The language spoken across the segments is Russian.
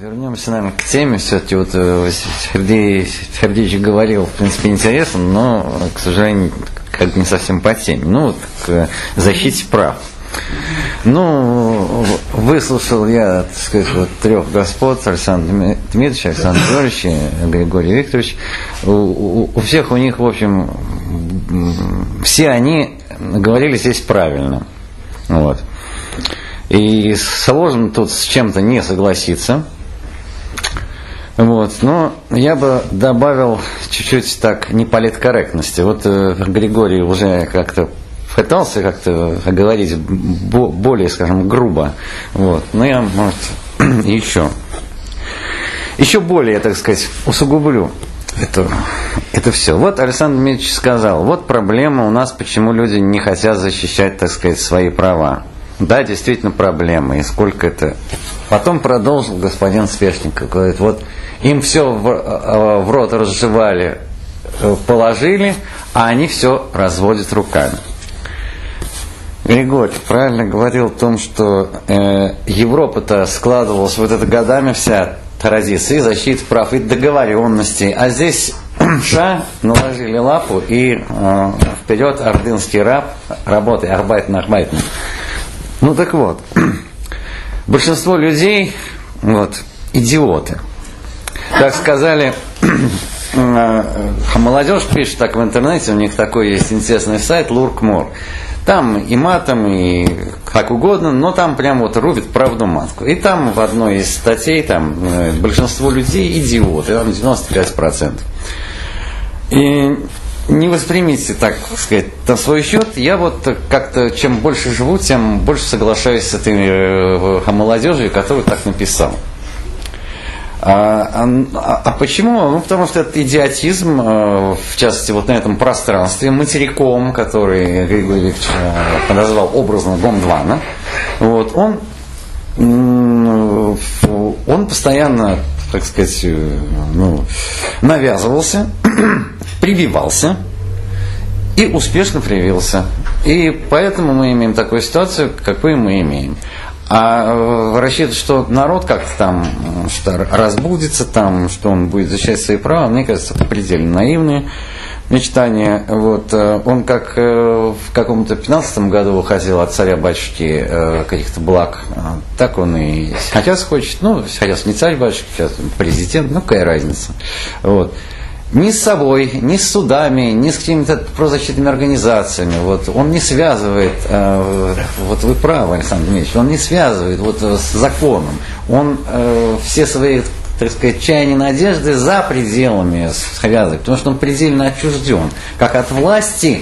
Вернемся, наверное, к теме. Все-таки вот Сергей Сергеевич говорил, в принципе, интересно, но, к сожалению, как бы не совсем по теме. Ну, вот к защите прав. Ну, выслушал я, так сказать, вот трех господ, Александр Дмитриевич, Александр Георгиевич и Григорий Викторович. У всех у них, в общем, все они говорили здесь правильно. Вот. И сложно тут с чем-то не согласиться. Вот. Но я бы добавил чуть-чуть так неполиткорректности. Вот Григорий уже как-то пытался как-то говорить более, скажем, грубо. Вот. Но я, может, еще более, так сказать, усугублю это все. Вот Александр Дмитриевич сказал, вот проблема у нас, почему люди не хотят защищать, так сказать, свои права. Да, действительно проблема, и сколько это... Потом продолжил господин Свешников, говорит, вот им все в рот разжевали, положили, а они все разводят руками. Григорий правильно говорил о том, что Европа-то складывалась вот это годами вся традиция и защита прав, и договоренностей, а здесь США наложили лапу, и вперед ордынский раб, работай, арбайтен. Ну так вот, большинство людей, вот, идиоты. Как сказали, молодежь пишет так в интернете, у них такой есть интересный сайт Луркмор. Там и матом, и как угодно, но там прям вот рубит правду матку. И там в одной из статей, там большинство людей идиоты, там 95%. И не воспримите, так сказать, на свой счет. Я вот как-то, чем больше живу, тем больше соглашаюсь с этой молодежью, которая так написала. А почему? Ну, потому что это идиотизм, в частности, вот на этом пространстве, материком, который Григорий Викторович назвал образно Гондвана, вот, он постоянно, так сказать, навязывался, прививался и успешно привился. И поэтому мы имеем такую ситуацию, какую мы имеем. А рассчитывать, что народ как-то там что разбудится, там, что он будет защищать свои права, мне кажется, это предельно наивные мечтания. Вот, он как в каком-то 15-м году уходил от царя-батюшки каких-то благ, так он и сейчас хочет. Ну, сейчас не царь-батюшка, сейчас президент, ну какая разница. Вот. Ни с собой, ни с судами, ни с какими-то правозащитными организациями. Вот, он не связывает, вот вы правы, Александр Дмитриевич, он не связывает вот, с законом. Он все свои, так сказать, чаяния, надежды за пределами связывает, потому что он предельно отчужден, как от власти,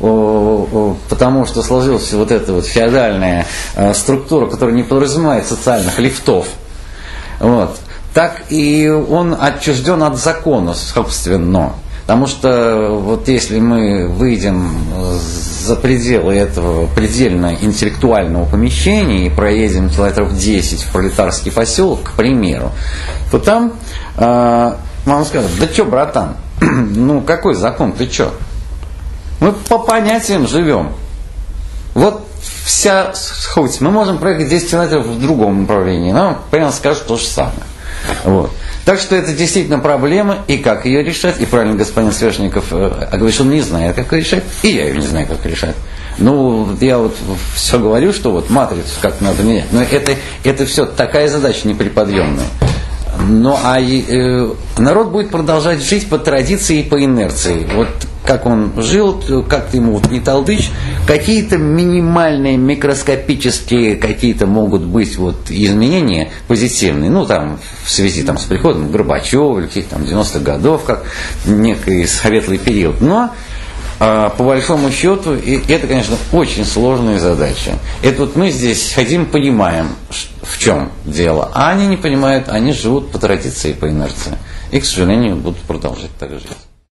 потому что сложилась вот эта вот феодальная структура, которая не подразумевает социальных лифтов. Вот. Так и он отчужден от закона, собственно. Потому что вот если мы выйдем за пределы этого предельно интеллектуального помещения и проедем километров 10 в пролетарский поселок, к примеру, то там вам скажут, да что, братан, ну какой закон, ты что? Мы по понятиям живем. Вот вся суть. Мы можем проехать 10 километров в другом направлении, нам прямо скажут то же самое. Вот. Так что это действительно проблема, и как ее решать, и правильно господин Свешников говорит, что он не знает, как ее решать, и я ее не знаю, как решать. Ну, я вот все говорю, что вот матрицу как надо менять, но это все такая задача неприподъемная. Ну, народ будет продолжать жить по традиции и по инерции. Вот как он жил, как-то ему вот не толдычь, какие-то минимальные, микроскопические какие-то могут быть вот изменения позитивные, ну, там, в связи там, с приходом Горбачева, или каких-то там 90-х годов, как некий светлый период. Но по большому счету, это, конечно, очень сложная задача. Это вот мы здесь ходим, понимаем, в чем дело. А они не понимают, они живут по традиции, по инерции. И, к сожалению, будут продолжать так жить.